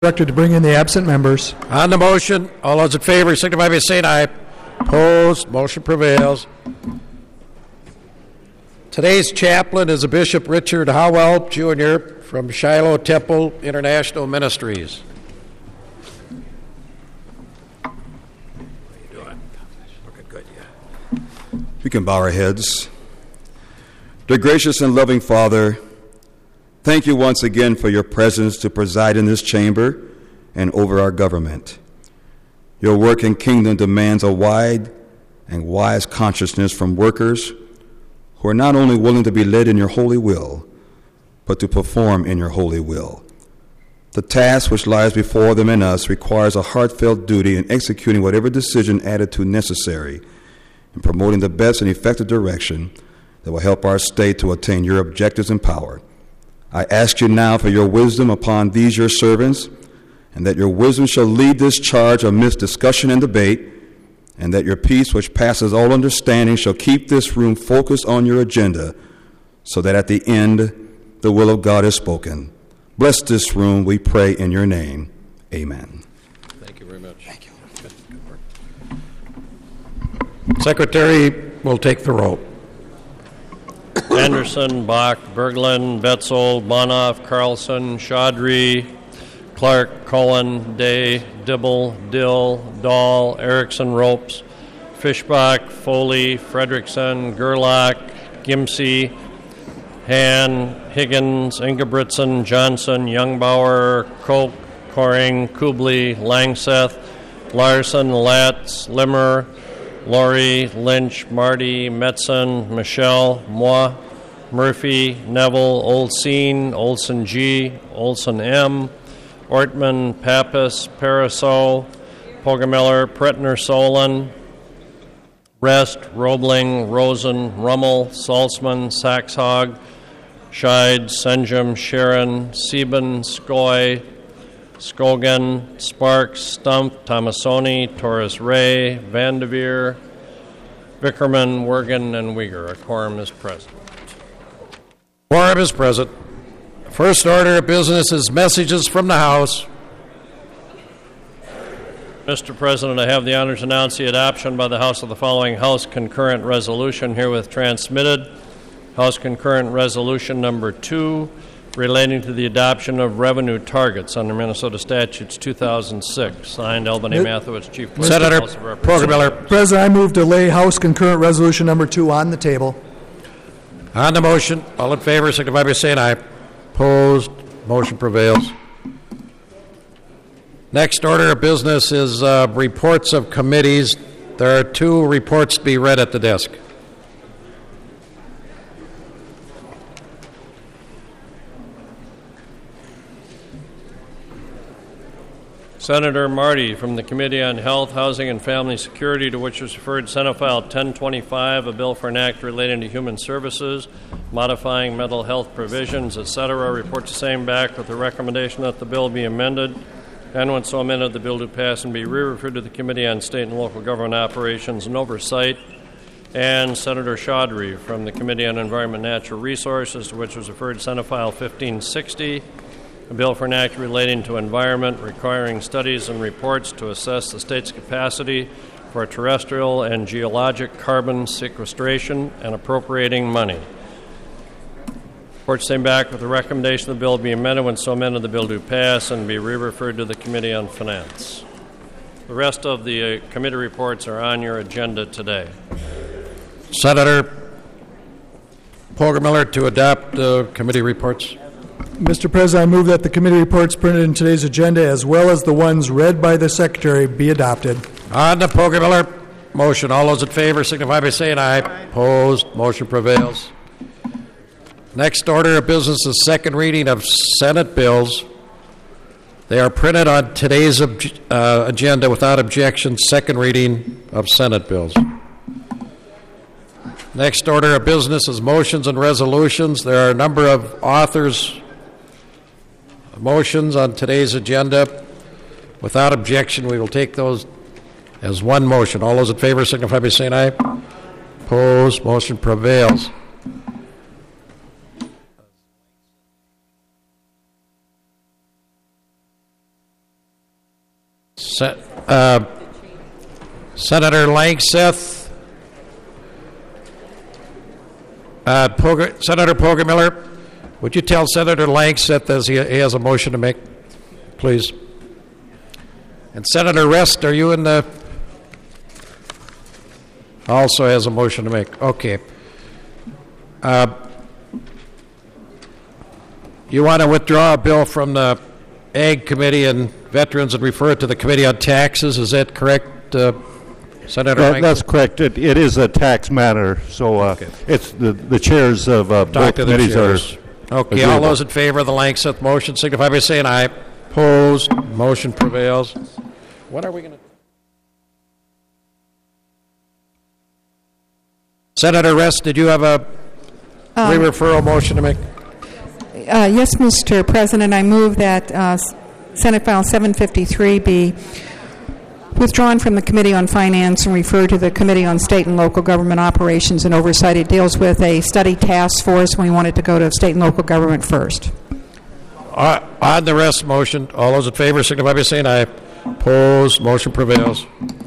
Directed to bring in the absent members. On the motion, all those in favor signify by saying aye. Opposed, motion prevails. Today's chaplain is Bishop Richard Howell, Jr. from Shiloh Temple International Ministries. How you doing? Looking good, yeah. We can bow our heads. Dear gracious and loving Father, thank you once again for your presence to preside in this chamber and over our government. Your work in kingdom demands a wide and wise consciousness from workers who are not only willing to be led in your holy will, but to perform in your holy will. The task which lies before them and us requires a heartfelt duty in executing whatever decision attitude necessary in promoting the best and effective direction that will help our state to attain your objectives and power. I ask you now for your wisdom upon these your servants, and that your wisdom shall lead this charge amidst discussion and debate, and that your peace, which passes all understanding, shall keep this room focused on your agenda, so that at the end the will of God is spoken. Bless this room, we pray in your name. Amen. Thank you very much. Thank you. Good work. Secretary will take the roll. Anderson, Bach, Berglund, Betzel, Bonoff, Carlson, Chaudhry, Clark, Cullen, Day, Dibble, Dill, Dahl, Erickson, Ropes, Fischbach, Foley, Fredrickson, Gerlach, Gimsey, Han, Higgins, Ingebrigtsen, Johnson, Youngbauer, Koch, Coring, Kubley, Langseth, Larson, Latz, Limmer, Laurie, Lynch, Marty, Metzen, Michelle, Moi, Murphy, Neville, Olseen, Olson G, Olson M, Ortman, Pappas, Pariseau, Pogemeller, Pretner, Solon, Rest, Roebling, Rosen, Rummel, Salzman, Saxhog, Scheid, Senjum, Sharon, Sieben, Skoy, Skogan, Sparks, Stump, Tomasoni, Torres Ray, Vandeveer, Vickerman, Wergen, and Uyghur. A quorum is present. Quorum is present. First order of business is messages from the House. Mr. President, I have the honor to announce the adoption by the House of the following House concurrent resolution herewith transmitted. House concurrent resolution number 2, relating to the adoption of revenue targets under Minnesota Statutes 2006. Signed, Albany Mathewitz, Chief Clerk. Senator Pogemeller. President, I move to lay House concurrent resolution number 2 on the table. On the motion, all in favor signify by saying aye. Opposed, motion prevails. Next order of business is reports of committees. There are 2 reports to be read at the desk. Senator Marty from the Committee on Health, Housing, and Family Security, to which was referred Senate File 1025, a bill for an act relating to human services, modifying mental health provisions, etc. Reports the same back with the recommendation that the bill be amended, and when so amended, the bill do pass and be re-referred to the Committee on State and Local Government Operations and Oversight. And Senator Chaudhry from the Committee on Environment and Natural Resources, to which was referred Senate File 1560, a bill for an act relating to environment, requiring studies and reports to assess the state's capacity for terrestrial and geologic carbon sequestration and appropriating money. Report same back with the recommendation the bill be amended. When so amended, the bill do pass and be re-referred to the Committee on Finance. The rest of the committee reports are on your agenda today. Senator Pogemeller to adopt committee reports. Mr. President, I move that the committee reports printed in today's agenda, as well as the ones read by the Secretary, be adopted. On the Pogemeller motion, all those in favor signify by saying aye. Opposed, motion prevails. Next order of business is second reading of Senate bills. They are printed on today's agenda without objection. Second reading of Senate bills. Next order of business is motions and resolutions. There are a number of authors' motions on today's agenda. Without objection, we will take those as one motion. All those in favor signify by saying aye. Opposed, motion prevails. Senator Langseth, Senator Poggemiller, would you tell Senator Langseth as he has a motion to make, please? And Senator Rest, are you in the... Also has a motion to make. Okay. You want to withdraw a bill from the Ag Committee and Veterans and refer it to the Committee on Taxes. Is that correct, Senator Langseth? That's correct. It is a tax matter, so Okay. it's the chairs of both Talk to the committees chairs. Okay, all agreeable. those in favor of the Langseth motion signify by saying aye. Opposed, motion prevails. What are we going to... Senator Rest, did you have a re-referral motion to make? Yes, Mr. President, I move that Senate File 753 be withdrawn from the Committee on Finance and referred to the Committee on State and Local Government Operations and Oversight. It deals with a study task force, and we want it to go to state and local government first. On the rest motion, all those in favor signify by saying aye. Opposed, motion prevails.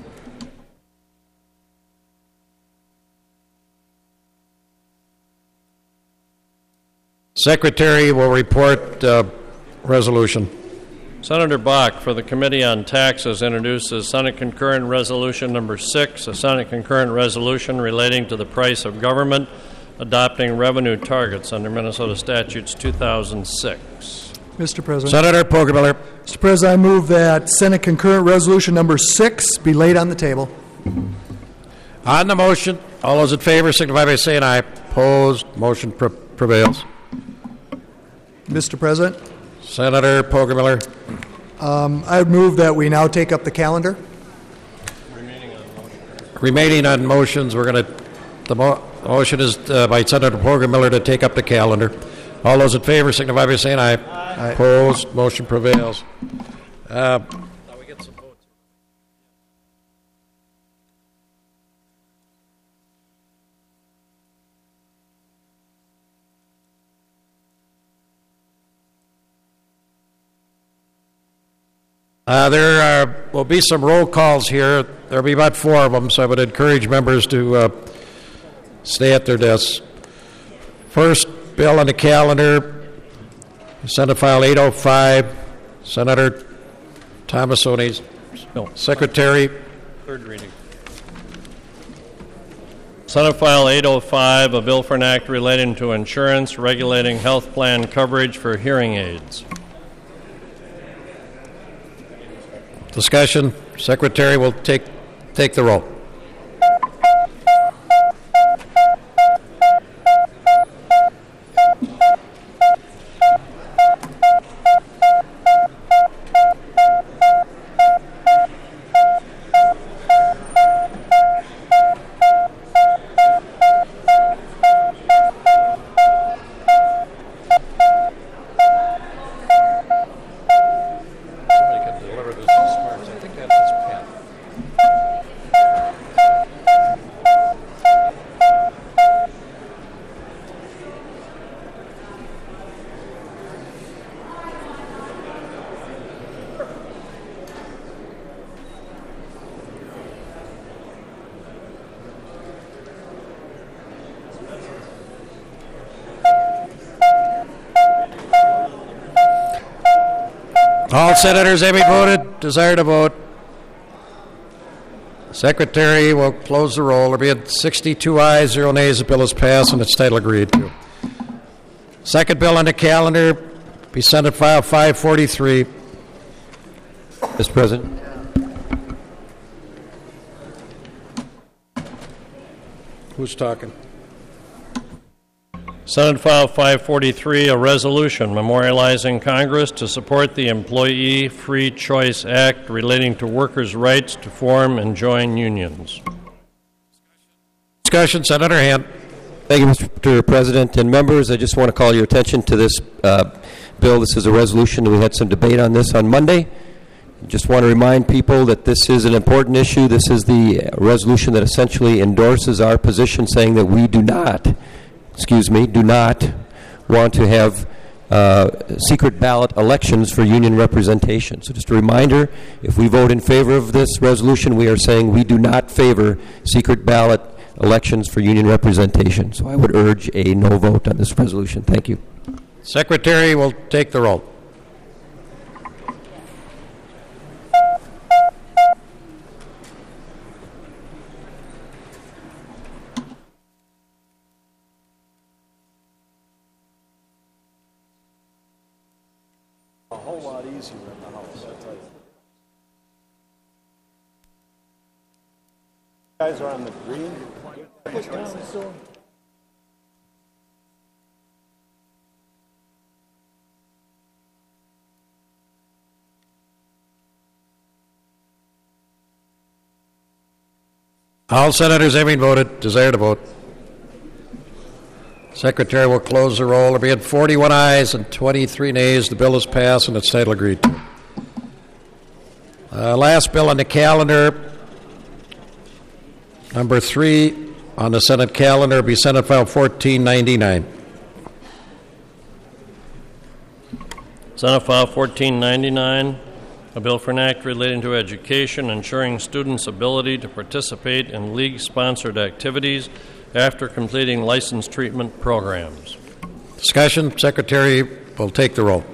Secretary will report resolution. Senator Bach, for the Committee on Taxes, introduces Senate Concurrent Resolution Number 6, a Senate Concurrent Resolution relating to the price of government, adopting revenue targets under Minnesota Statutes 2006. Mr. President. Senator Poggemiller. Mr. President, I move that Senate Concurrent Resolution Number 6 be laid on the table. On the motion, all those in favor signify by saying aye. Opposed, motion prevails. Mr. President, Senator Poggemiller. I move that we now take up the calendar. Remaining on motions, we're going to... The motion is by Senator Poggemiller to take up the calendar. All those in favor signify by saying aye. Aye. Opposed, motion prevails. Now we get some votes. There will be some roll calls here. There will be about 4 of them, so I would encourage members to stay at their desks. First bill on the calendar, Senate File 805, Senator Thomasoni's bill. Secretary. Third reading. Senate File 805, a bill for an act relating to insurance regulating health plan coverage for hearing aids. Discussion. Secretary will take the roll. All senators having voted, desire to vote. Secretary will close the roll. There being 62 ayes, 0 nays. The bill is passed and its title agreed to. Second bill on the calendar be Senate File 543. Mr. President. Who's talking? Senate File 543, a resolution memorializing Congress to support the Employee Free Choice Act relating to workers' rights to form and join unions. Discussion, Senator Hand. Thank you, Mr. President. And members, I just want to call your attention to this bill. This is a resolution. We had some debate on this on Monday. Just want to remind people that this is an important issue. This is the resolution that essentially endorses our position saying that we do not want to have secret ballot elections for union representation. So just a reminder, if we vote in favor of this resolution, we are saying we do not favor secret ballot elections for union representation. So I would urge a no vote on this resolution. Thank you. Secretary will take the roll. Guys are on the green. All senators having voted desire to vote. Secretary will close the roll. There being 41 ayes and 23 nays, the bill is passed and its title agreed to. Last bill on the calendar, number 3 on the Senate calendar, be Senate File 1499. Senate File 1499, a bill for an act relating to education, ensuring students' ability to participate in league-sponsored activities after completing license treatment programs. Discussion. Secretary will take the roll.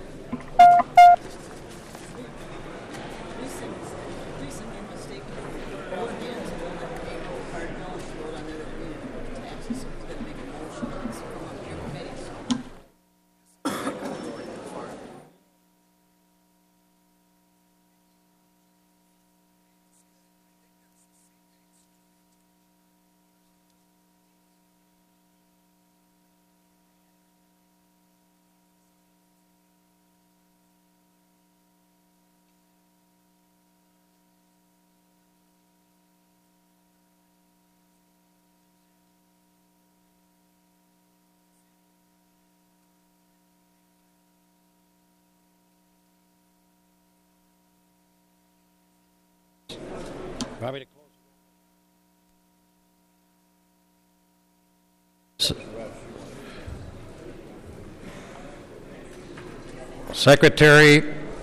Secretary,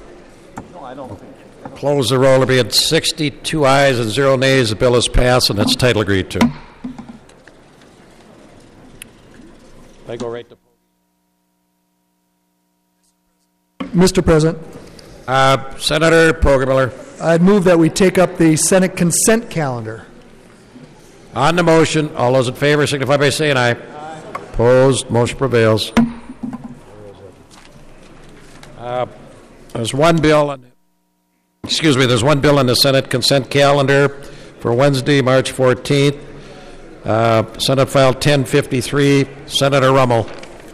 close the roll. There being 62 ayes and 0 nays, the bill is passed and its title agreed to. I go right to Mr. President, Senator Poggemiller. I'd move that we take up the Senate consent calendar. On the motion, all those in favor signify by saying aye. Opposed, motion prevails. There's one bill on the Senate consent calendar for Wednesday, March 14th. Senate File 1053, Senator Rummel.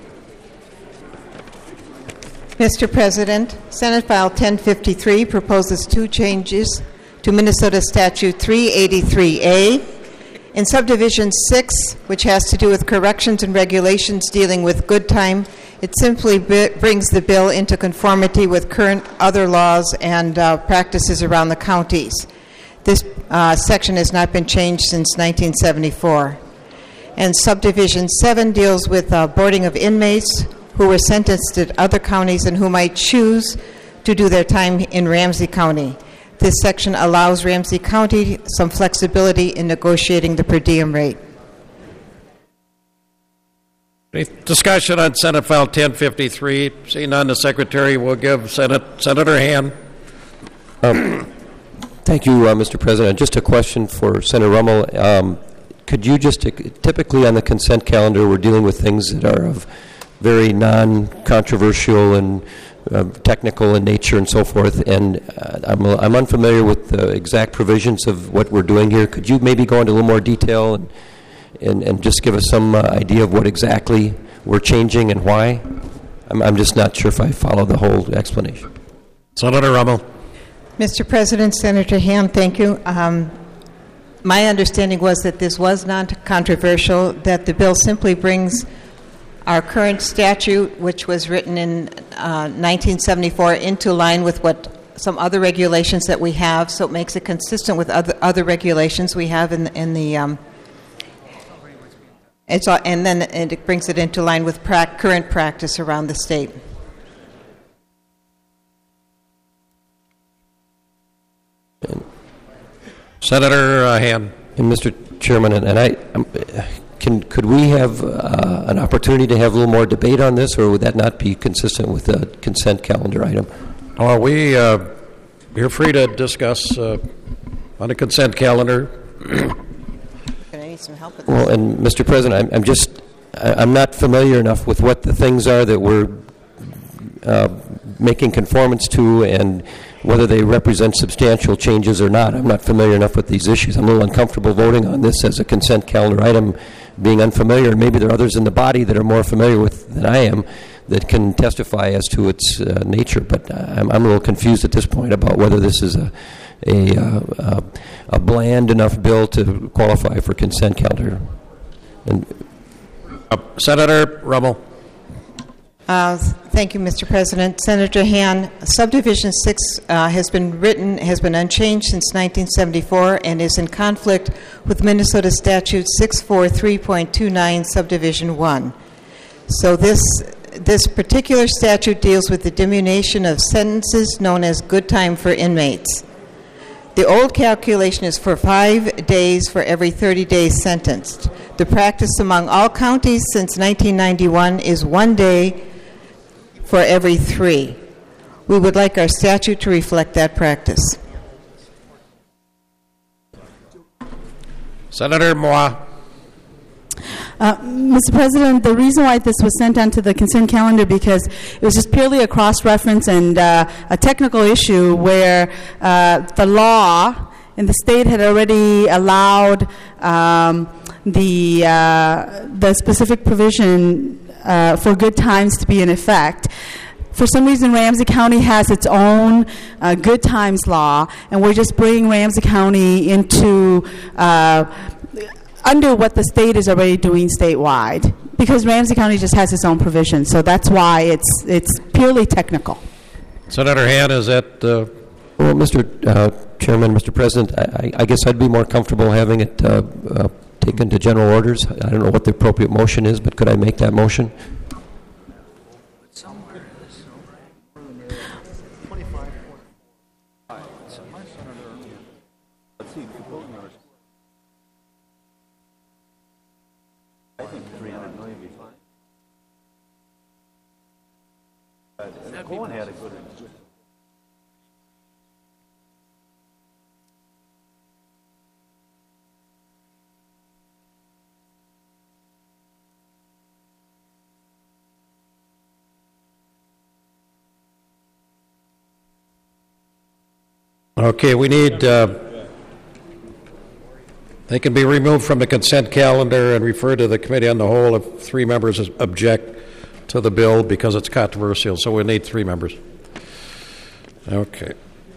Mr. President, Senate File 1053 proposes 2 changes to Minnesota Statute 383A. In Subdivision 6, which has to do with corrections and regulations dealing with good time, it simply brings the bill into conformity with current other laws and practices around the counties. This section has not been changed since 1974. And Subdivision 7 deals with boarding of inmates who were sentenced at other counties and who might choose to do their time in Ramsey County. This section allows Ramsey County some flexibility in negotiating the per diem rate. Any discussion on Senate File 1053? Seeing none, the Secretary will give Senator Hand. Thank you, Mr. President. Just a question for Senator Rummel. Could you just, typically on the consent calendar, we're dealing with things that are of very non-controversial and technical in nature and so forth, and I'm unfamiliar with the exact provisions of what we're doing here. Could you maybe go into a little more detail and just give us some idea of what exactly we're changing and why? I'm just not sure if I follow the whole explanation. Senator Rummel. Mr. President, Senator Hand, thank you. My understanding was that this was non-controversial, that the bill simply brings our current statute, which was written in 1974, into line with what some other regulations that we have, so it makes it consistent with other regulations we have in the And then it brings it into line with current practice around the state. Senator Hand. And Mr. Chairman, could we have an opportunity to have a little more debate on this, or would that not be consistent with the consent calendar item? Oh, you're free to discuss on the consent calendar. Can I need some help with this? Well, and Mr. President, I'm not familiar enough with what the things are that we're making conformance to, and whether they represent substantial changes or not. I'm not familiar enough with these issues. I'm a little uncomfortable voting on this as a consent calendar item, being unfamiliar. Maybe there are others in the body that are more familiar with than I am that can testify as to its nature. But I'm a little confused at this point about whether this is a bland enough bill to qualify for consent calendar. And Senator Rummel. Thank you, Mr. President. Senator Han, Subdivision 6 has been unchanged since 1974 and is in conflict with Minnesota Statute 643.29, Subdivision 1. So this particular statute deals with the diminution of sentences known as good time for inmates. The old calculation is for 5 days for every 30 days sentenced. The practice among all counties since 1991 is 1 day for every 3. We would like our statute to reflect that practice. Senator Moore. Mr. President, the reason why this was sent onto the consent calendar because it was just purely a cross-reference and a technical issue where the law in the state had already allowed the specific provision for good times to be in effect. For some reason, Ramsey County has its own good times law, and we're just bringing Ramsey County into under what the state is already doing statewide, because Ramsey County just has its own provision. So that's why it's purely technical. Senator Han, is that... Well, Mr. Chairman, Mr. President, I guess I'd be more comfortable having it taken to general orders. I don't know what the appropriate motion is, but could I make that motion? Okay, we need... they can be removed from the consent calendar and referred to the committee on the whole if 3 members object to the bill because it's controversial. So we need 3 members. Okay.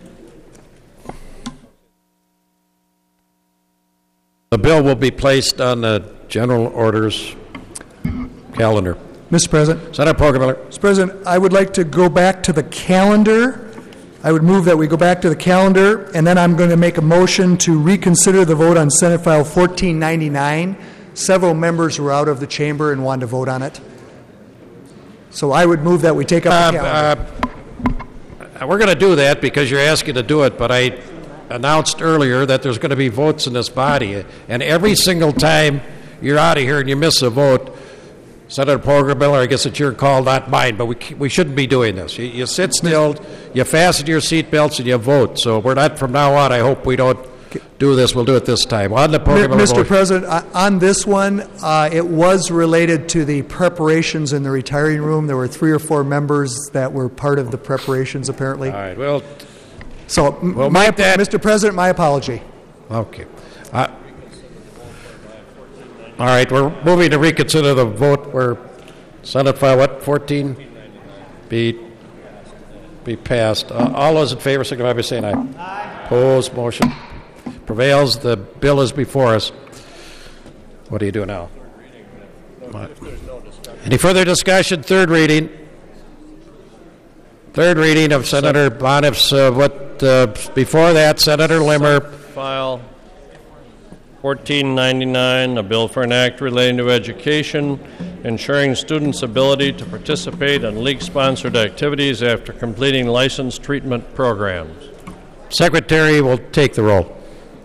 The bill will be placed on the general orders calendar. Mr. President. Senator Poggemiller. Mr. President, I would like to go back to the calendar. I would move that we go back to the calendar, and then I'm going to make a motion to reconsider the vote on Senate File 1499. Several members were out of the chamber and wanted to vote on it. So I would move that we take up the calendar. We're going to do that because you're asking to do it, but I announced earlier that there's going to be votes in this body, and every single time you're out of here and you miss a vote, Senator Poggemiller, I guess it's your call, not mine, but we shouldn't be doing this. You sit still, you fasten your seat belts, and you vote. So we're not, from now on, I hope we don't do this. We'll do it this time. On the Poggemiller Mr. motion. President, on this one, it was related to the preparations in the retiring room. There were 3 or 4 members that were part of the preparations, apparently. All right, well... So, we'll make that... Mr. President, my apology. Okay. All right, we're moving to reconsider the vote where Senate File 14 be passed. All those in favor signify by saying aye. Aye. Opposed, motion prevails. The bill is before us. What do you do now? Any further discussion? Third reading. Third reading of Senator Boniff's. Before that, Senator Limmer. File 1499, a bill for an act relating to education, ensuring students' ability to participate in league-sponsored activities after completing licensed treatment programs. Secretary will take the roll.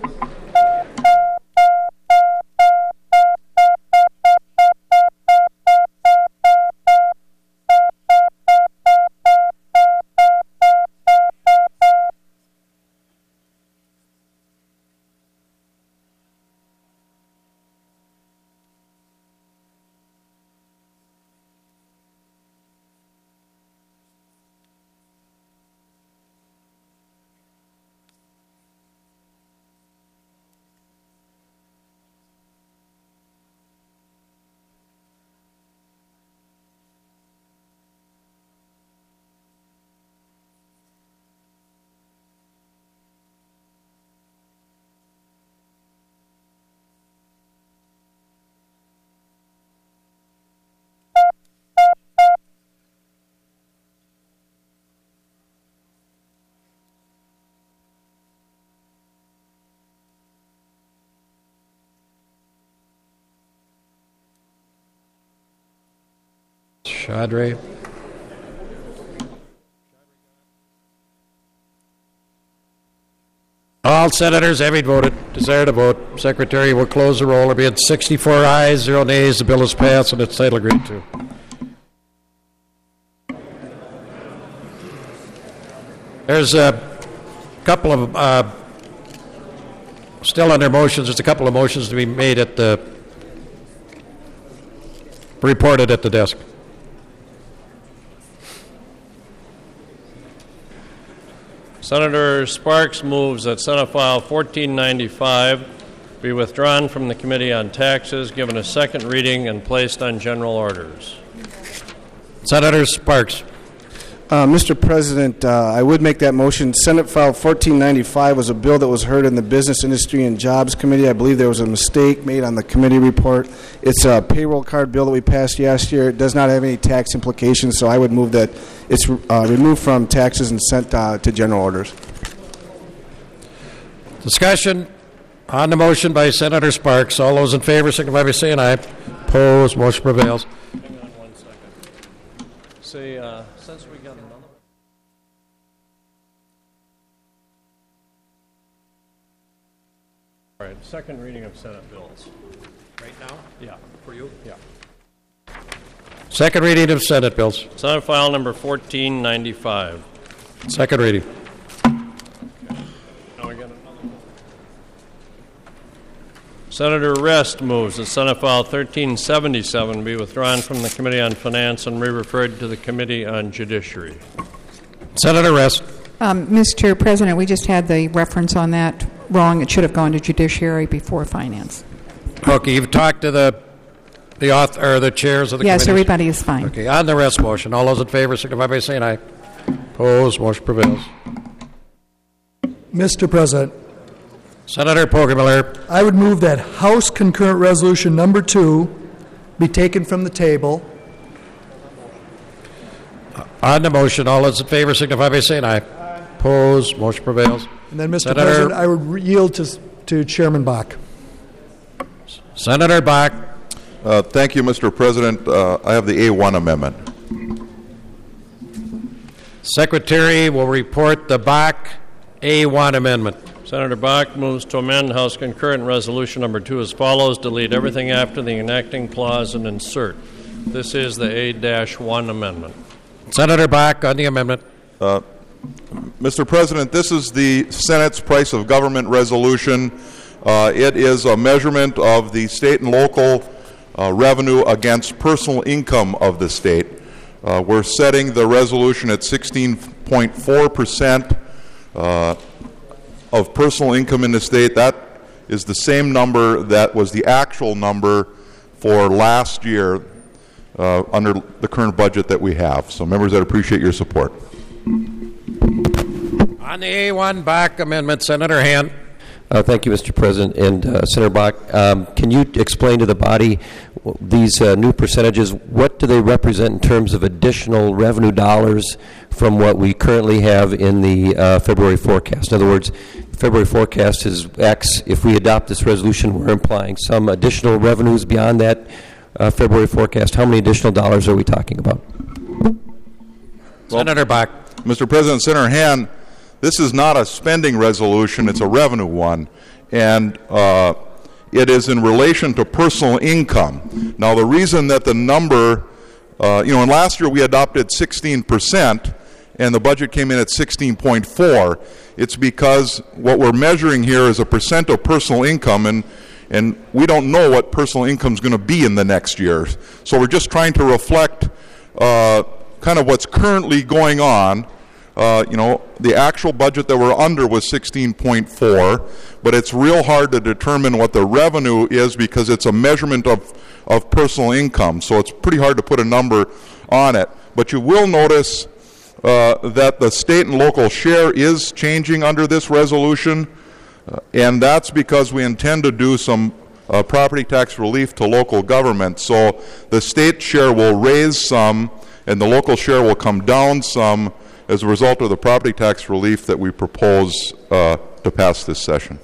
Shadre. All senators having voted, desire to vote. Secretary will close the roll. There being 64 ayes, 0 nays. The bill is passed and its title agreed to. There's a couple of, still under motions, there's a couple of motions to be made at the, reported at the desk. Senator Sparks moves that Senate File 1495 be withdrawn from the Committee on Taxes, given a second reading, and placed on general orders. Senator Sparks. Mr. President, I would make that motion. Senate File 1495 was a bill that was heard in the Business, Industry, and Jobs Committee. I believe there was a mistake made on the committee report. It's a payroll card bill that we passed last year. It does not have any tax implications, so I would move that it's removed from taxes and sent to general orders. Discussion on the motion by Senator Sparks. All those in favor signify by saying aye. Opposed, motion prevails. Hang on 1 second. Say, since we got another. All right, second reading of Senate bills. Right now? Yeah. For you? Yeah. Second reading of Senate bills. Senate File number 1495. Second reading. Now we got another one. Senator Rest moves that Senate File 1377 be withdrawn from the Committee on Finance and re-referred to the Committee on Judiciary. Senator Rest. Mr. President, we just had the reference on that wrong. It should have gone to Judiciary before Finance. Okay, you've talked to the author or the chairs of the Yes, committees? everybody is fine. Okay, on the rest motion, all those in favor signify by saying aye. Opposed, motion prevails. Mr. President, Senator Poggemiller. I would move that House Concurrent Resolution Number 2 be taken from the table. On the motion, all those in favor signify by saying aye. Opposed, motion prevails. And then, Mr. Senator, President, I would yield to Chairman Bach. Senator Bach. Thank you, Mr. President. I have the A1 amendment. Secretary will report the Bach A1 amendment. Senator Bach moves to amend House Concurrent Resolution Number 2 as follows. Delete everything after the enacting clause and insert. This is the A-1 amendment. Senator Bach on the amendment. Mr. President, this is the Senate's price of government resolution. It is a measurement of the state and local revenue against personal income of the state. We're setting the resolution at 16.4% of personal income in the state. That is the same number that was the actual number for last year under the current budget that we have. So members, I'd appreciate your support. On the A1 Bach amendment, Senator Hand. Thank you, Mr. President. And Senator Bach, can you explain to the body these new percentages, what do they represent in terms of additional revenue dollars from what we currently have in the February forecast? In other words, February forecast is X. If we adopt this resolution, we're implying some additional revenues beyond that February forecast. How many additional dollars are we talking about? Senator Bach. Mr. President, Senator Han, this is not a spending resolution, it's a revenue one. And it is in relation to personal income. Now, the reason that the number, and last year we adopted 16%, and the budget came in at 16.4. It's because what we're measuring here is a percent of personal income, and we don't know what personal income is going to be in the next year. So we're just trying to reflect kind of what's currently going on. The actual budget that we're under was 16.4, but it's real hard to determine what the revenue is because it's a measurement of personal income. So it's pretty hard to put a number on it. But you will notice that the state and local share is changing under this resolution, and that's because we intend to do some property tax relief to local government. So the state share will raise some, and the local share will come down some as a result of the property tax relief that we propose to pass this session.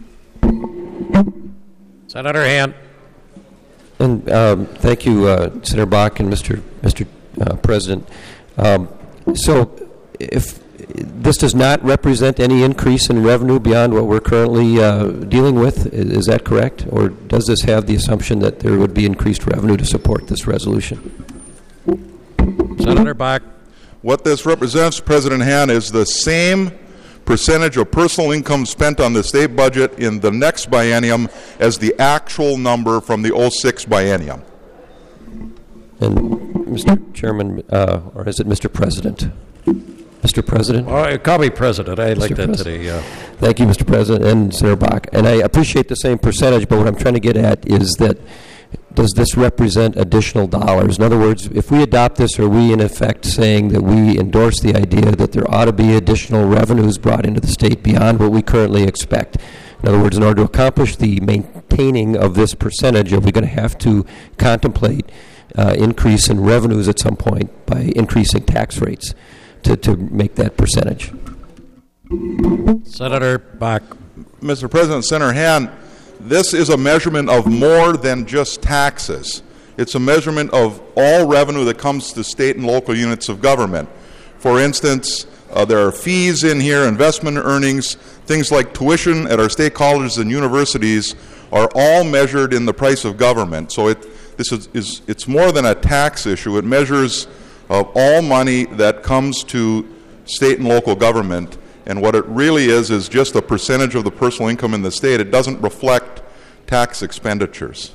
Senator Han. And thank you, Senator Bach and Mr. President. So if this does not represent any increase in revenue beyond what we're currently dealing with, is that correct? Or does this have the assumption that there would be increased revenue to support this resolution? Senator Bach. What this represents, President Han, is the same percentage of personal income spent on the state budget in the next biennium as the actual number from the 06 biennium. And Mr. Chairman, or is it Mr. President? Mr. President? Call me President. I like that President. today. Thank you, Mr. President, and Senator Bach. And I appreciate the same percentage, but what I'm trying to get at is that does this represent additional dollars? In other words, if we adopt this, are we in effect saying that we endorse the idea that there ought to be additional revenues brought into the state beyond what we currently expect? In other words, in order to accomplish the maintaining of this percentage, are we going to have to contemplate increase in revenues at some point by increasing tax rates to make that percentage? Senator Bach. Mr. President, Senator Han, this is a measurement of more than just taxes. It's a measurement of all revenue that comes to state and local units of government. For instance, there are fees in here, investment earnings, things like tuition at our state colleges and universities are all measured in the price of government. So it's more than a tax issue. It measures all money that comes to state and local government. And what it really is just a percentage of the personal income in the state. It doesn't reflect tax expenditures.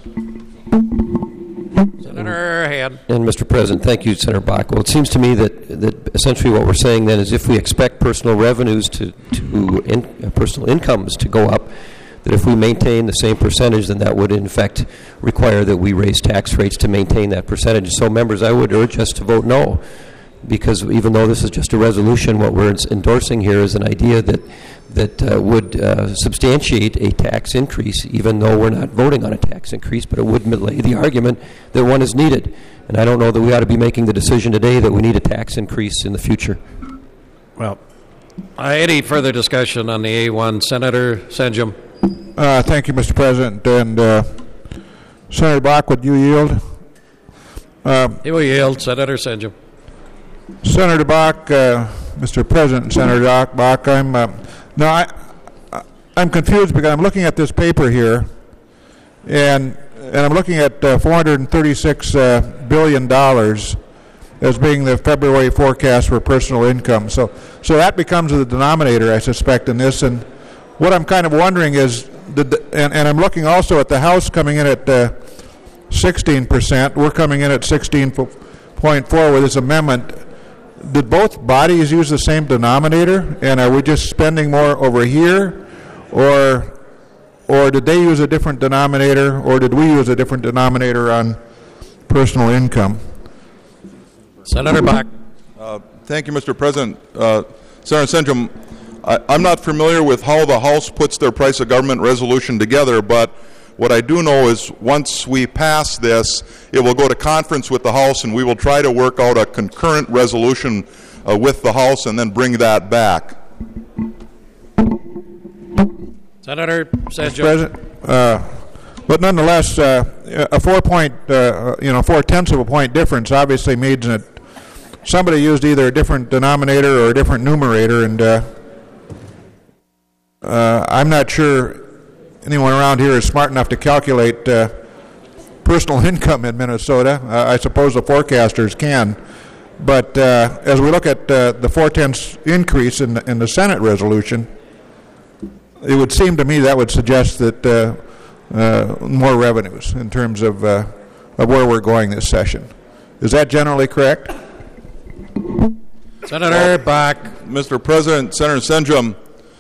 Senator Han. And Mr. President, thank you, Senator Bach. Well, it seems to me that essentially what we're saying then is if we expect personal revenues personal incomes to go up, that if we maintain the same percentage, then that would in fact require that we raise tax rates to maintain that percentage. So, members, I would urge us to vote no, because even though this is just a resolution, what we're endorsing here is an idea that would substantiate a tax increase, even though we're not voting on a tax increase, but it would lay the argument that one is needed. And I don't know that we ought to be making the decision today that we need a tax increase in the future. Well, any further discussion on the A1? Senator Senjum. Thank you, Mr. President. And Senator Bach, would you yield? He will yield. Senator Senjum. Senator Bach, Mr. President, Senator Bach, I'm confused because I'm looking at this paper here, and I'm looking at $436 billion as being the February forecast for personal income. So that becomes the denominator, I suspect, in this. And what I'm kind of wondering is, and I'm looking also at the House coming in at 16%. We're coming in at 16.4 with this amendment. Did both bodies use the same denominator, and are we just spending more over here, or did they use a different denominator, or did we use a different denominator on personal income? Senator Bach. Thank you, Mr. President. Senator Senjum, I'm not familiar with how the House puts their price of government resolution together, but What I do know is once we pass this, it will go to conference with the House, and we will try to work out a concurrent resolution with the House and then bring that back. Senator Mr. President, but nonetheless, a 4/10 of a point difference obviously means that somebody used either a different denominator or a different numerator, and I'm not sure anyone around here is smart enough to calculate personal income in Minnesota. I suppose the forecasters can. But as we look at the 4/10 increase in the Senate resolution, it would seem to me that would suggest that more revenues in terms of where we're going this session. Is that generally correct? Senator Bach. Mr. President, Senator Senjum,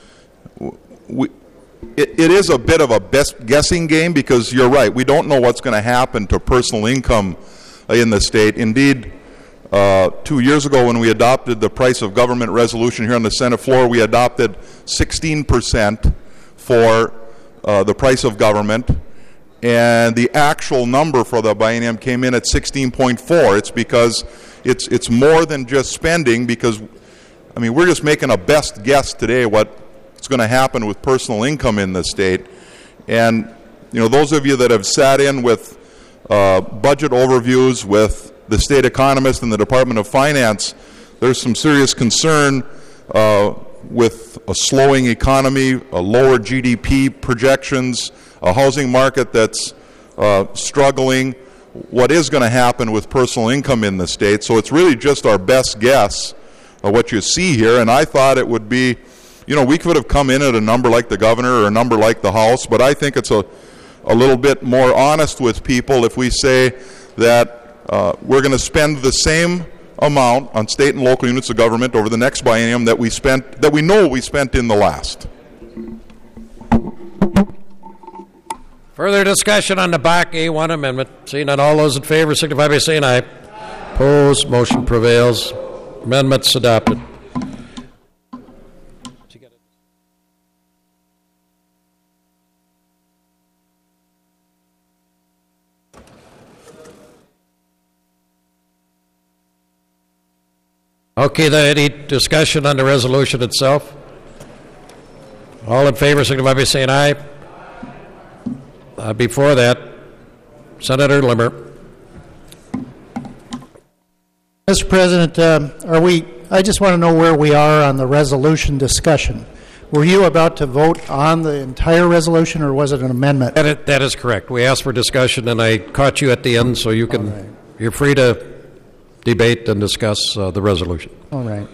it is a bit of a best guessing game because you're right. We don't know what's going to happen to personal income in the state. Indeed, 2 years ago when we adopted the price of government resolution here on the Senate floor, we adopted 16% for the price of government, and the actual number for the biennium came in at 16.4. It's because it's more than just spending, because I mean we're just making a best guess today what's going to happen with personal income in the state. And you know, those of you that have sat in with budget overviews with the state economist and the Department of Finance, there's some serious concern with a slowing economy, a lower GDP projections, a housing market that's struggling. What is going to happen with personal income in the state? So it's really just our best guess of what you see here. And I thought it would be, you know, we could have come in at a number like the governor or a number like the House, but I think it's a little bit more honest with people if we say that we're going to spend the same amount on state and local units of government over the next biennium that we know we spent in the last. Further discussion on the Bach A1 amendment. Seeing none, all those in favor signify by saying aye. Opposed, motion prevails. Amendment's adopted. Okay, any discussion on the resolution itself? All in favor signify by saying aye. Before that, Senator Limmer. Mr. President, I just want to know where we are on the resolution discussion. Were you about to vote on the entire resolution, or was it an amendment? That is correct. We asked for discussion, and I caught you at the end, so you can. Right. You're free to debate and discuss the resolution. All right.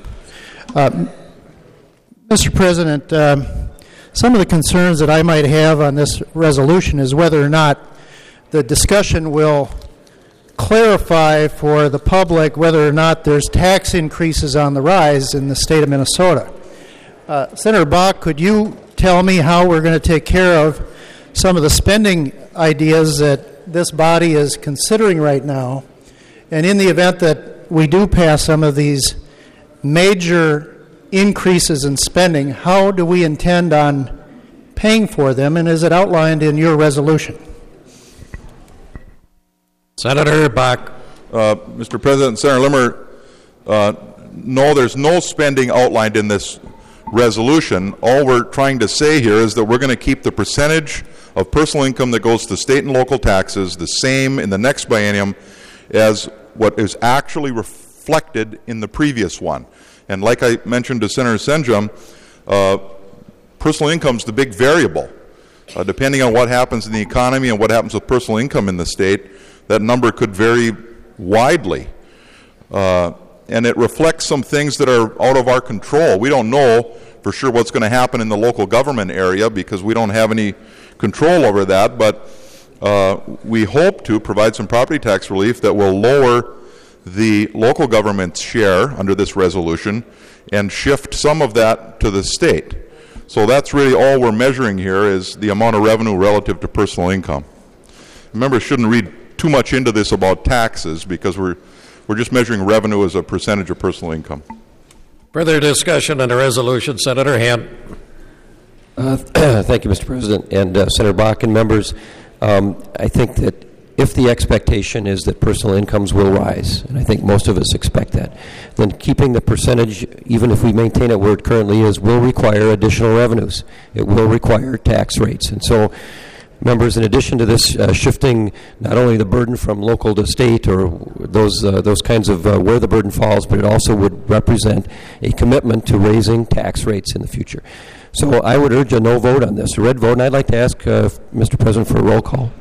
Mr. President, some of the concerns that I might have on this resolution is whether or not the discussion will clarify for the public whether or not there's tax increases on the rise in the state of Minnesota. Senator Bach, could you tell me how we're going to take care of some of the spending ideas that this body is considering right now? And in the event that we do pass some of these major increases in spending, how do we intend on paying for them, and is it outlined in your resolution? Senator Bach. Mr. President, Senator Limmer, no, there's no spending outlined in this resolution. All we're trying to say here is that we're going to keep the percentage of personal income that goes to state and local taxes the same in the next biennium as what is actually reflected in the previous one. And like I mentioned to Senator Senjum, personal income is the big variable. Depending on what happens in the economy and what happens with personal income in the state, that number could vary widely. And it reflects some things that are out of our control. We don't know for sure what's going to happen in the local government area because we don't have any control over that, but we hope to provide some property tax relief that will lower the local government's share under this resolution and shift some of that to the state. So that's really all we're measuring here is the amount of revenue relative to personal income. Remember, shouldn't read too much into this about taxes because we're just measuring revenue as a percentage of personal income. Further discussion on the resolution, Senator Hand. Thank you, Mr. President, and Senator Bach and members. I think that if the expectation is that personal incomes will rise, and I think most of us expect that, then keeping the percentage, even if we maintain it where it currently is, will require additional revenues. It will require tax rates. And so, members, in addition to this shifting not only the burden from local to state or those kinds of where the burden falls, but it also would represent a commitment to raising tax rates in the future. So I would urge a no vote on this, a red vote, and I'd like to ask Mr. President for a roll call.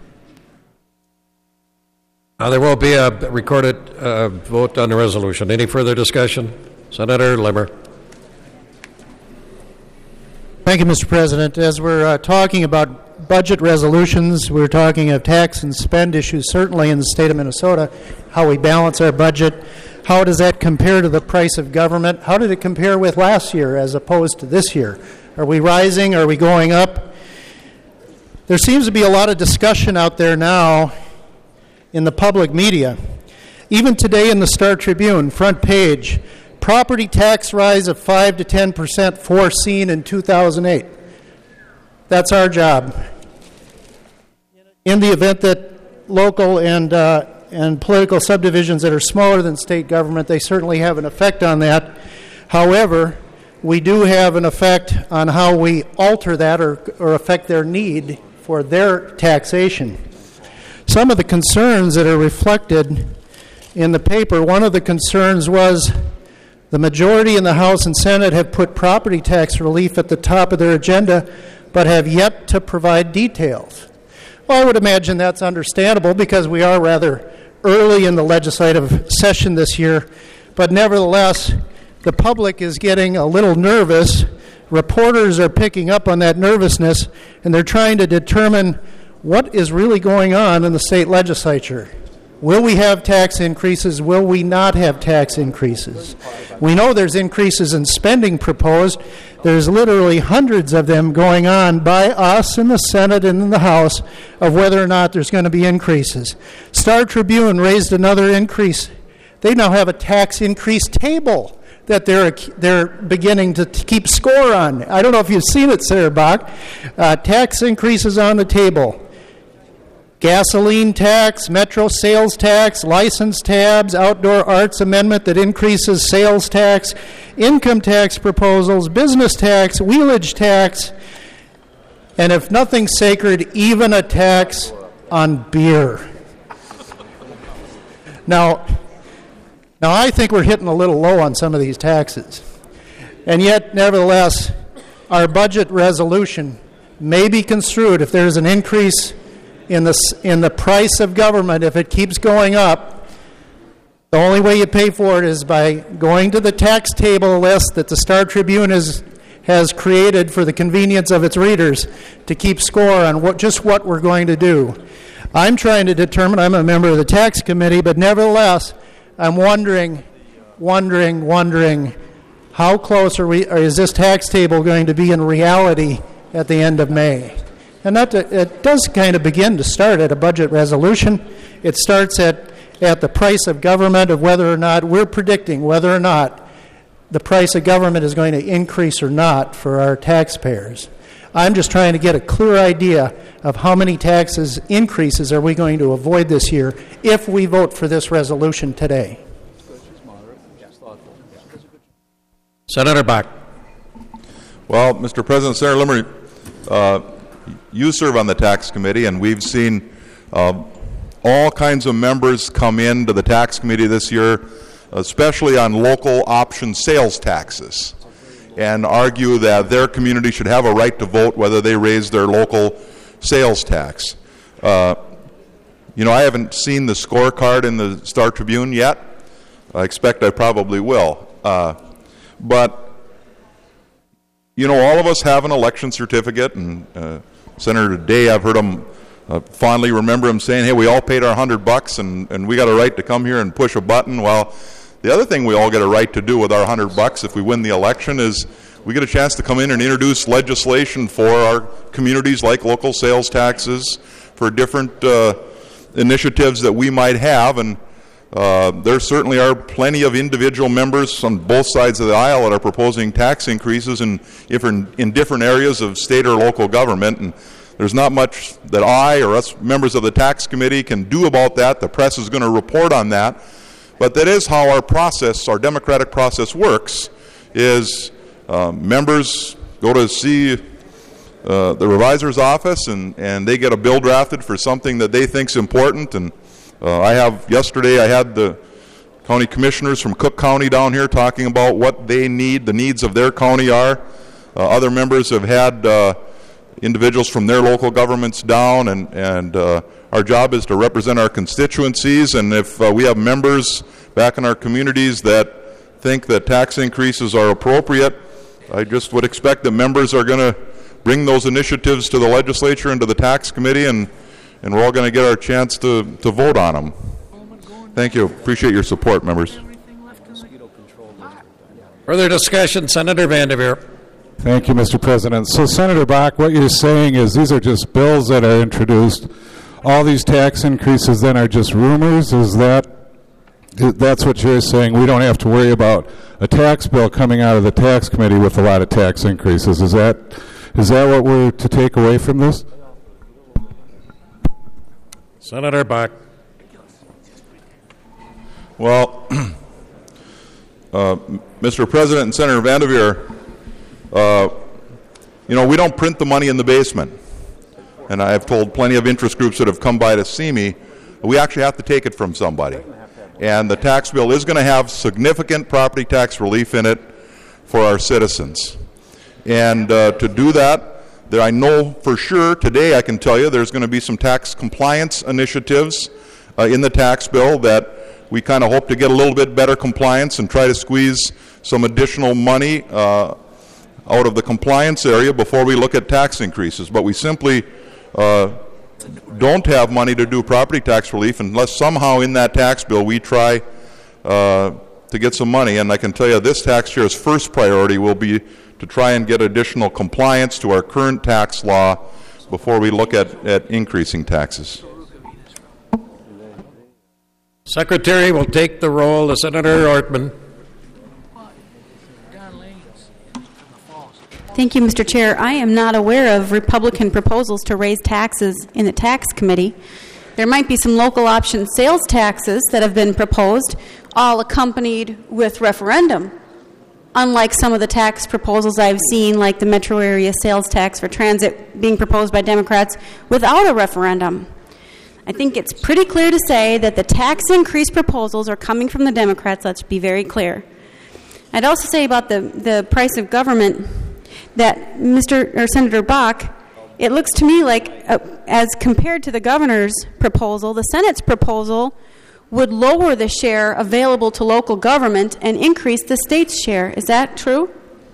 There will be a recorded vote on the resolution. Any further discussion? Senator Limmer. Thank you, Mr. President. As we're talking about budget resolutions, we're talking of tax and spend issues, certainly in the state of Minnesota, how we balance our budget. How does that compare to the price of government? How did it compare with last year as opposed to this year? Are we rising? Are we going up? There seems to be a lot of discussion out there now in the public media. Even today in the Star Tribune, front page, property tax rise of 5 to 10% foreseen in 2008. That's our job. In the event that local and political subdivisions that are smaller than state government, they certainly have an effect on that. However, we do have an effect on how we alter that or affect their need for their taxation. Some of the concerns that are reflected in the paper, one of the concerns was the majority in the House and Senate have put property tax relief at the top of their agenda, but have yet to provide details. Well, I would imagine that's understandable because we are rather early in the legislative session this year, but nevertheless, the public is getting a little nervous. Reporters are picking up on that nervousness, and they're trying to determine what is really going on in the state legislature. Will we have tax increases? Will we not have tax increases? We know there's increases in spending proposed. There's literally hundreds of them going on by us in the Senate and in the House of whether or not there's going to be increases. Star Tribune raised another increase. They now have a tax increase table that they're beginning to keep score on. I don't know if you've seen it, Sarah Bach. Tax increases on the table. Gasoline tax, metro sales tax, license tabs, outdoor arts amendment that increases sales tax, income tax proposals, business tax, wheelage tax, and if nothing sacred, even a tax on beer. Now I think we're hitting a little low on some of these taxes. And yet, nevertheless, our budget resolution may be construed if there's an increase in the price of government. If it keeps going up, the only way you pay for it is by going to the tax table list that the Star Tribune has created for the convenience of its readers to keep score on what we're going to do. I'm trying to determine, I'm a member of the tax committee, but nevertheless, I'm wondering how close is this tax table going to be in reality at the end of May? And it does kind of begin to start at a budget resolution. It starts at the price of government, of whether or not we're predicting whether or not the price of government is going to increase or not for our taxpayers. I'm just trying to get a clear idea of how many taxes increases are we going to avoid this year if we vote for this resolution today. Senator Bach. Well, Mr. President, Senator Limmer, you serve on the tax committee, and we've seen all kinds of members come into the tax committee this year, especially on local option sales taxes, and argue that their community should have a right to vote whether they raise their local sales tax. I haven't seen the scorecard in the Star Tribune yet. I expect I probably will. But all of us have an election certificate, and Senator Day, I've heard him fondly remember him saying, hey, we all paid our $100 and we got a right to come here and push a button. Well, the other thing we all get a right to do with our $100 if we win the election is we get a chance to come in and introduce legislation for our communities, like local sales taxes, for different initiatives that we might have. And there certainly are plenty of individual members on both sides of the aisle that are proposing tax increases in different areas of state or local government. And There's not much that I or us members of the tax committee can do about that. The press is going to report on that. But that is how our process, our democratic process works, is members go to see the revisor's office and they get a bill drafted for something that they think is important. And yesterday I had the county commissioners from Cook County down here talking about what they need, the needs of their county are. Other members have had individuals from their local governments down, and our job is to represent our constituencies. And if we have members back in our communities that think that tax increases are appropriate, I just would expect that members are going to bring those initiatives to the legislature and to the tax committee, and we're all going to get our chance to vote on them. Thank you. Appreciate your support, members. Further discussion, Senator Vanderveer. Thank you, Mr. President. So, Senator Bach, what you're saying is these are just bills that are introduced. All these tax increases then are just rumors? That's what you're saying? We don't have to worry about a tax bill coming out of the tax committee with a lot of tax increases. Is that what we're to take away from this? Senator Bach. Well, Mr. President and Senator Vanderveer, we don't print the money in the basement. And I have told plenty of interest groups that have come by to see me, we actually have to take it from somebody. And the tax bill is going to have significant property tax relief in it for our citizens. And to do that, I know for sure today I can tell you there's going to be some tax compliance initiatives in the tax bill that we kind of hope to get a little bit better compliance and try to squeeze some additional money out of the compliance area before we look at tax increases. But we simply don't have money to do property tax relief unless somehow in that tax bill we try to get some money. And I can tell you this tax year's first priority will be to try and get additional compliance to our current tax law before we look at increasing taxes. Secretary will take the roll of Senator Ortman. Thank you, Mr. Chair. I am not aware of Republican proposals to raise taxes in the tax committee. There might be some local option sales taxes that have been proposed, all accompanied with referendum, unlike some of the tax proposals I've seen, like the metro area sales tax for transit being proposed by Democrats without a referendum. I think it's pretty clear to say that the tax increase proposals are coming from the Democrats. Let's be very clear. I'd also say about the price of government that Senator Bach, it looks to me like as compared to the governor's proposal, the Senate's proposal would lower the share available to local government and increase the state's share. Is that true?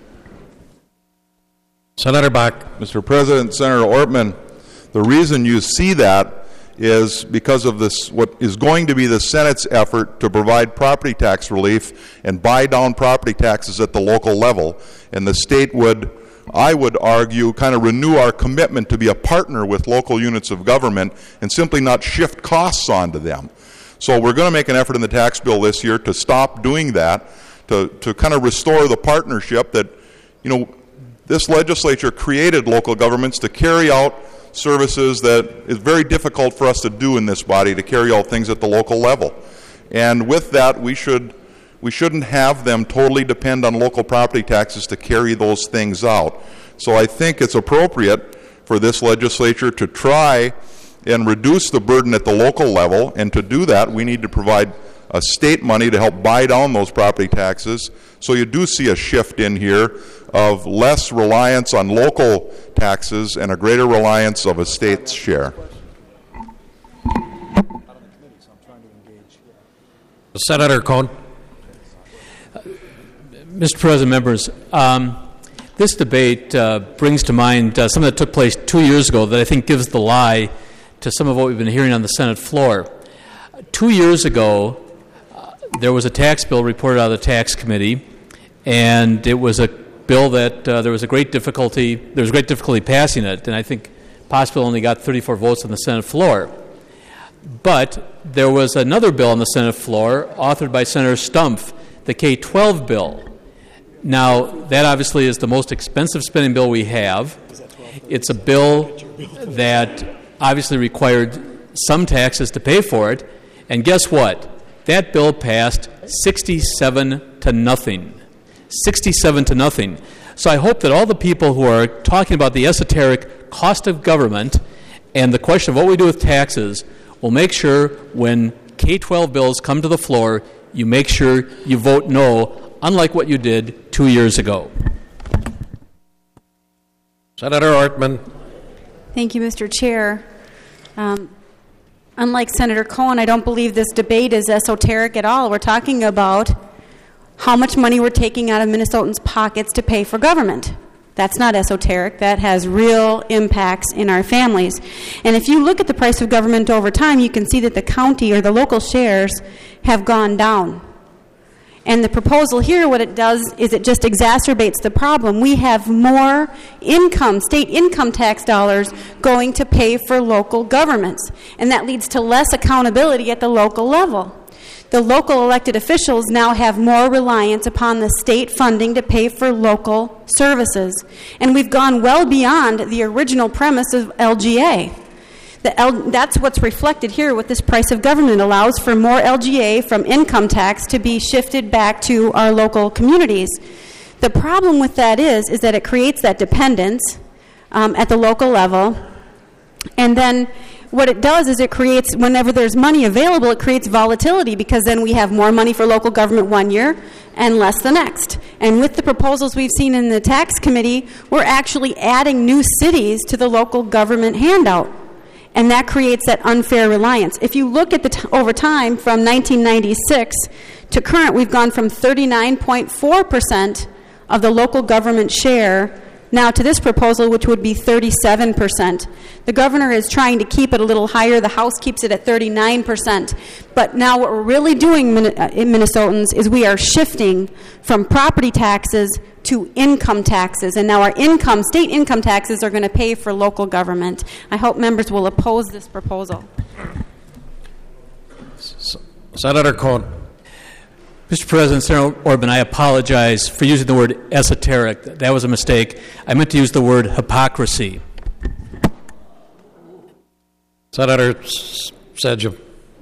Senator Bach. Mr. President, Senator Ortman, the reason you see that is because of this, what is going to be the Senate's effort to provide property tax relief and buy down property taxes at the local level. And the state would, I would argue, kind of renew our commitment to be a partner with local units of government and simply not shift costs onto them. So we're going to make an effort in the tax bill this year to stop doing that, to kind of restore the partnership that, this legislature created local governments to carry out services that is very difficult for us to do in this body, to carry out things at the local level. And with that, we shouldn't have them totally depend on local property taxes to carry those things out. So I think it's appropriate for this legislature to try and reduce the burden at the local level, and to do that, we need to provide state money to help buy down those property taxes. So you do see a shift in here of less reliance on local taxes and a greater reliance of a state's share. Senator Cohn. Mr. President, members, this debate brings to mind something that took place 2 years ago that I think gives the lie to some of what we've been hearing on the Senate floor. 2 years ago, there was a tax bill reported out of the tax committee, and it was a bill that there was great difficulty passing it, and I think possibly only got 34 votes on the Senate floor. But there was another bill on the Senate floor authored by Senator Stumpf, the K-12 bill. Now, that obviously is the most expensive spending bill we have, It's a bill that obviously required some taxes to pay for it, and guess what? That bill passed 67 to nothing. 67 to nothing. So I hope that all the people who are talking about the esoteric cost of government and the question of what we do with taxes will make sure when K-12 bills come to the floor, you make sure you vote no, unlike what you did 2 years ago. Senator Ortman. Thank you, Mr. Chair. Unlike Senator Cohen, I don't believe this debate is esoteric at all. We're talking about how much money we're taking out of Minnesotans' pockets to pay for government. That's not esoteric. That has real impacts in our families. And if you look at the price of government over time, you can see that the county or the local shares have gone down. And the proposal here, what it does is it just exacerbates the problem. We have more income, state income tax dollars going to pay for local governments. And that leads to less accountability at the local level. The local elected officials now have more reliance upon the state funding to pay for local services. And we've gone well beyond the original premise of LGA. That's what's reflected here with this price of government. Allows for more LGA from income tax to be shifted back to our local communities. The problem with that is that it creates that dependence at the local level. And then what it does is it creates, whenever there's money available, it creates volatility, because then we have more money for local government one year and less the next. And with the proposals we've seen in the tax committee, we're actually adding new cities to the local government handout. And that creates that unfair reliance. If you look at over time, from 1996 to current, we've gone from 39.4% of the local government share now to this proposal, which would be 37%. The governor is trying to keep it a little higher. The House keeps it at 39%. But now what we're really doing in Minnesotans is we are shifting from property taxes to income taxes. And now our state income taxes are going to pay for local government. I hope members will oppose this proposal. Senator Cohen. Mr. President, Senator Orban, I apologize for using the word esoteric. That was a mistake. I meant to use the word hypocrisy. Senator Sedgwick.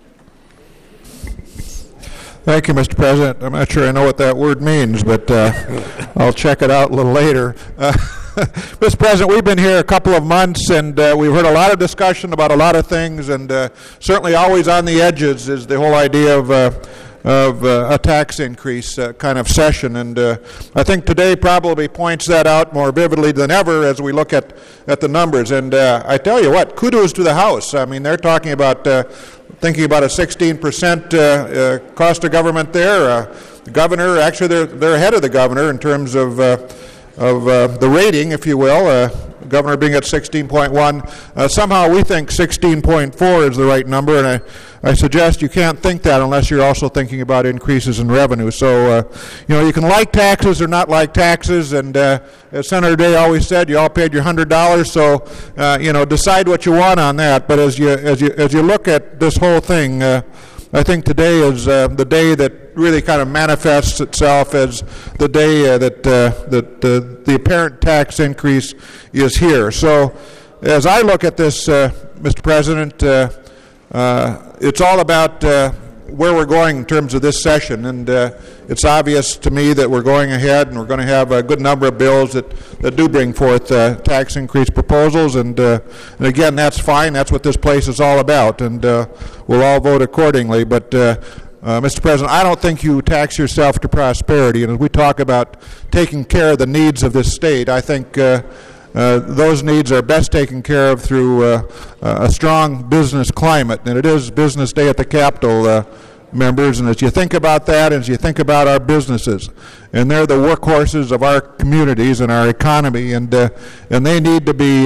Thank you, Mr. President. I'm not sure I know what that word means, but I'll check it out a little later. Mr. President, we've been here a couple of months, and we've heard a lot of discussion about a lot of things, and certainly always on the edges is the whole idea of a tax increase kind of session. And I think today probably points that out more vividly than ever as we look at the numbers. And I tell you what, kudos to the House. I mean, they're talking about thinking about a 16% cost of government there. The governor, actually they're ahead of the governor in terms of the rating, if you will. Governor being at 16.1. Somehow we think 16.4 is the right number, and I suggest you can't think that unless you're also thinking about increases in revenue. So, you can like taxes or not like taxes, and as Senator Day always said, you all paid your $100, so, decide what you want on that. But as you look at this whole thing, I think today is the day that really kind of manifests itself as the day that the apparent tax increase is here. So as I look at this, Mr. President, it's all about where we're going in terms of this session, and it's obvious to me that we're going ahead and we're going to have a good number of bills that do bring forth tax increase proposals, and again, that's fine. That's what this place is all about, and we'll all vote accordingly. But Mr. President, I don't think you tax yourself to prosperity, and as we talk about taking care of the needs of this state, I think those needs are best taken care of through a strong business climate, and it is Business Day at the Capitol, members, and as you think about that, as you think about our businesses, and they're the workhorses of our communities and our economy, and they need to be,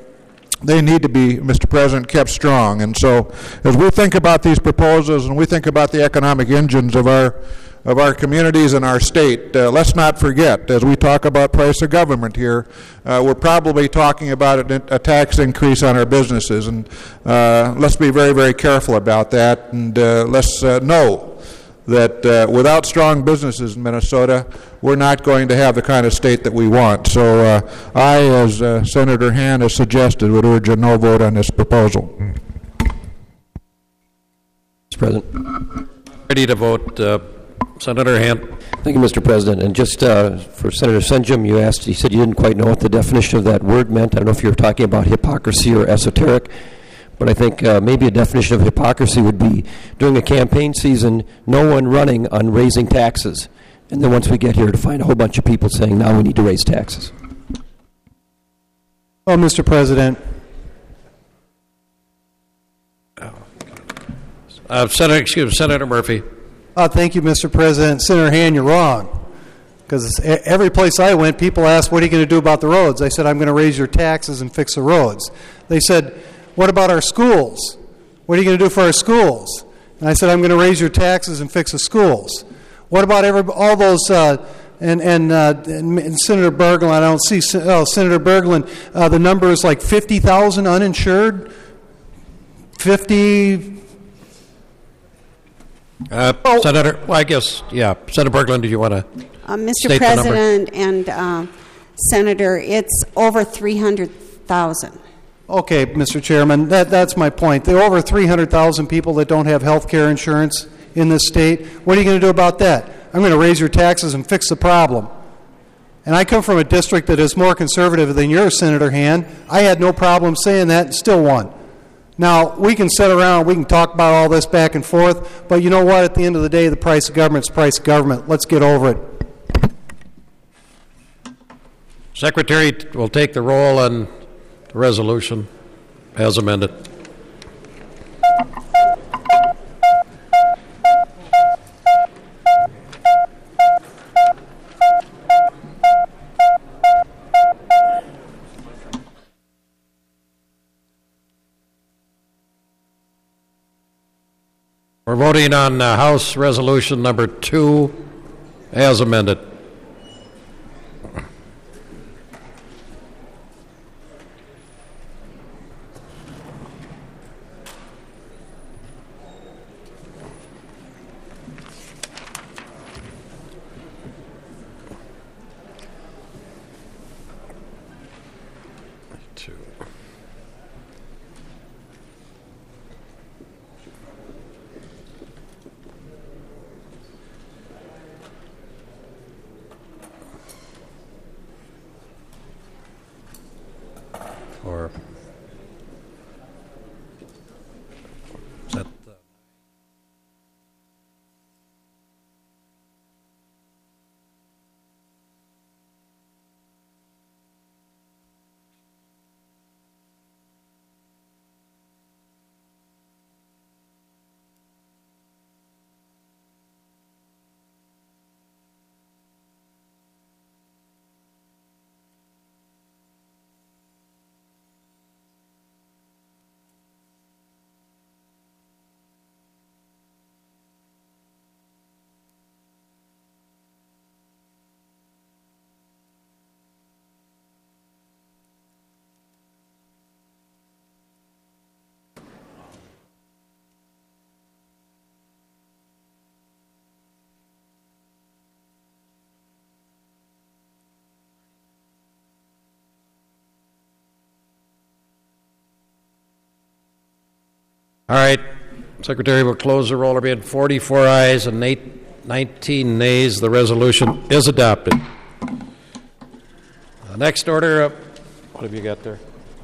Mr. President, kept strong. And so as we think about these proposals and we think about the economic engines of our communities and our state, let's not forget, as we talk about price of government here, we're probably talking about a tax increase on our businesses, and let's be very, very careful about that, and let's know that without strong businesses in Minnesota, we're not going to have the kind of state that we want. So I, as Senator Han has suggested, would urge a no vote on this proposal. Mr. President. Ready to vote, Senator Han. Thank you, Mr. President. And just for Senator Senjum, you said you didn't quite know what the definition of that word meant. I don't know if you were talking about hypocrisy or esoteric, but I think maybe a definition of hypocrisy would be during a campaign season, no one running on raising taxes. And then once we get here to find a whole bunch of people saying now we need to raise taxes. Well, Mr. President. Senator Murphy. Thank you, Mr. President. Senator Han, you're wrong. Because every place I went, people asked, what are you going to do about the roads? I said, I'm going to raise your taxes and fix the roads. They said, what about our schools? What are you going to do for our schools? And I said, I'm going to raise your taxes and fix the schools. What about all those, and Senator Berglund, I don't see, Senator Berglund, the number is like 50,000 uninsured? 50... Senator, well, I guess, yeah. Senator Berglund, do you want to Mr. President and Senator, it's over 300,000. Okay, Mr. Chairman, that's my point. There are over 300,000 people that don't have health care insurance in this state. What are you going to do about that? I'm going to raise your taxes and fix the problem. And I come from a district that is more conservative than yours, Senator Han. I had no problem saying that and still won. Now, we can sit around, we can talk about all this back and forth, but you know what? At the end of the day, the price of government is the price of government. Let's get over it. Secretary will take the roll on the resolution as amended. We're voting on House Resolution number 2 as amended. Or is that all right? Secretary will close the roll. There being 44 ayes and 19 nays. The resolution is adopted. Next order, what have you got there?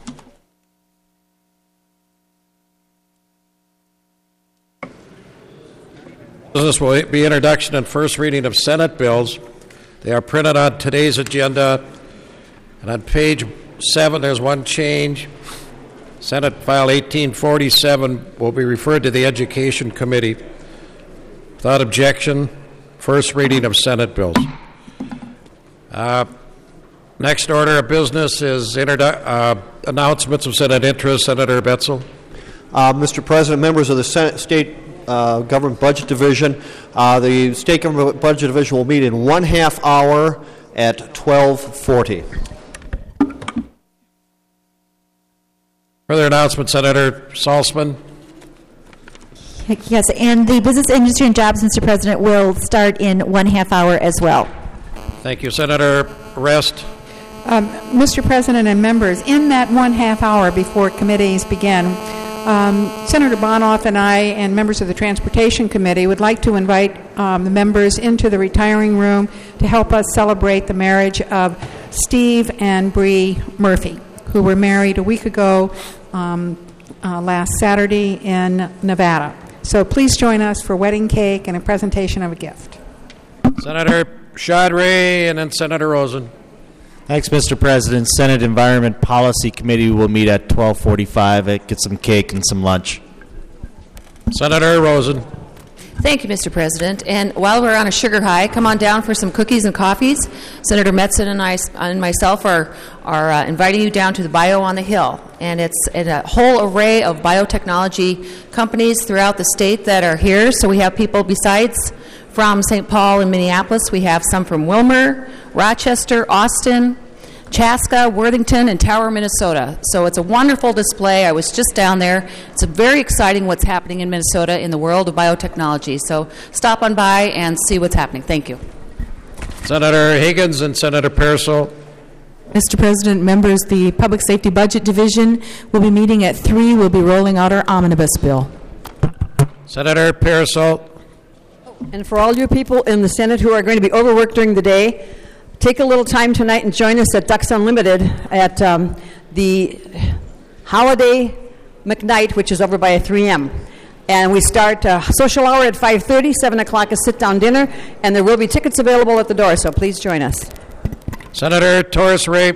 Business will be introduction and first reading of Senate bills. They are printed on today's agenda. And on page 7, there's one change. Senate File 1847 will be referred to the Education Committee. Without objection, first reading of Senate bills. Next order of business is announcements of Senate interest. Senator Betzel. Mr. President, members of the State Government Budget Division, the State Government Budget Division will meet in 1/2 hour at 12:40. Further announcement, Senator Salzman. Yes, and the Business, Industry, and Jobs, Mr. President, will start in 1/2 hour as well. Thank you, Senator Rest. Mr. President and members, in that 1/2 hour before committees begin, Senator Bonoff and I and members of the Transportation Committee would like to invite the members into the retiring room to help us celebrate the marriage of Steve and Bree Murphy, who were married a week ago last Saturday in Nevada. So please join us for wedding cake and a presentation of a gift. Senator Chaudhry and then Senator Rosen. Thanks, Mr. President. Senate Environment Policy Committee will meet at 12:45. Get some cake and some lunch. Senator Rosen. Thank you, Mr. President. And while we're on a sugar high, come on down for some cookies and coffees. Senator Metzen and I and myself are inviting you down to the Bio on the Hill. And it's a whole array of biotechnology companies throughout the state that are here. So we have people besides from St. Paul and Minneapolis. We have some from Wilmer, Rochester, Austin, Chaska, Worthington, and Tower, Minnesota. So it's a wonderful display. I was just down there. It's very exciting what's happening in Minnesota in the world of biotechnology. So stop on by and see what's happening. Thank you. Senator Higgins and Senator Pearsall. Mr. President, members, the Public Safety Budget Division will be meeting at 3. We'll be rolling out our omnibus bill. Senator Pearsall. And for all you people in the Senate who are going to be overworked during the day, take a little time tonight and join us at Ducks Unlimited at the Holiday McKnight, which is over by a 3M. And we start social hour at 5:30, 7 o'clock a sit-down dinner, and there will be tickets available at the door, so please join us. Senator Torres-Rape.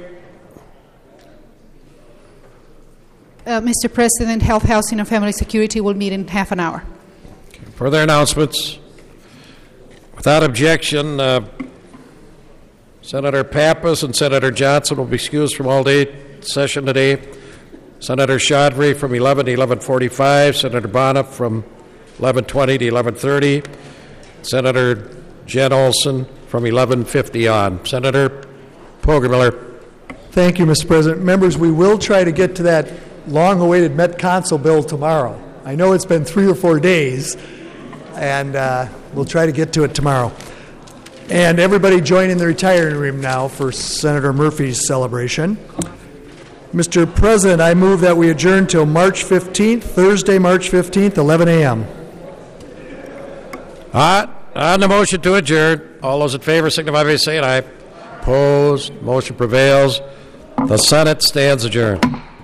Mr. President, Health, Housing, and Family Security will meet in half an hour. Further announcements? Without objection, Senator Pappas and Senator Johnson will be excused from all-day session today. Senator Chaudhry from 11 to 11:45. Senator Bonoff from 11:20 to 11:30. Senator Jen Olson from 11:50 on. Senator Poggemiller. Thank you, Mr. President. Members, we will try to get to that long-awaited Met Council bill tomorrow. I know it's been 3 or 4 days, and we'll try to get to it tomorrow. And everybody join in the retiring room now for Senator Murphy's celebration. Mr. President, I move that we adjourn till March 15th, Thursday, March 15th, 11 a.m. On the motion to adjourn, all those in favor signify by saying aye. Opposed, motion prevails. The Senate stands adjourned.